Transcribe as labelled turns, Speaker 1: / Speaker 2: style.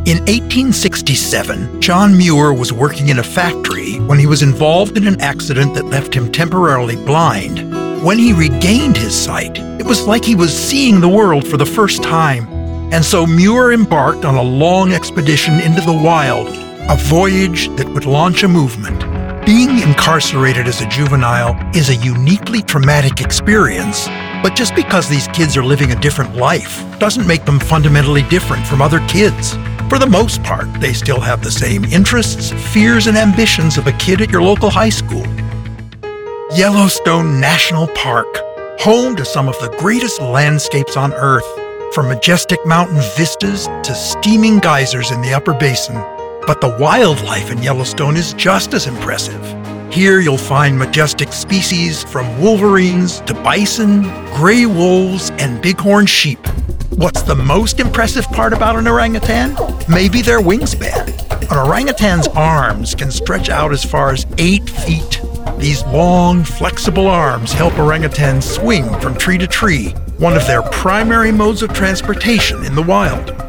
Speaker 1: In 1867, John Muir was working in a factory when he was involved in an accident that left him temporarily blind. When he regained his sight, it was like he was seeing the world for the first time. And so Muir embarked on a long expedition into the wild, a voyage that would launch a movement. Being incarcerated as a juvenile is a uniquely traumatic experience, but just because these kids are living a different life doesn't make them fundamentally different from other kids. For the most part, they still have the same interests, fears, and ambitions of a kid at your local high school. Yellowstone National Park, home to some of the greatest landscapes on Earth, from majestic mountain vistas to steaming geysers in the upper basin. But the wildlife in Yellowstone is just as impressive. Here you'll find majestic species from wolverines to bison, gray wolves, and bighorn sheep. What's the most impressive part about an orangutan? Maybe their wingspan. An orangutan's arms can stretch out as far as 8 feet. These long, flexible arms help orangutans swing from tree to tree, one of their primary modes of transportation in the wild.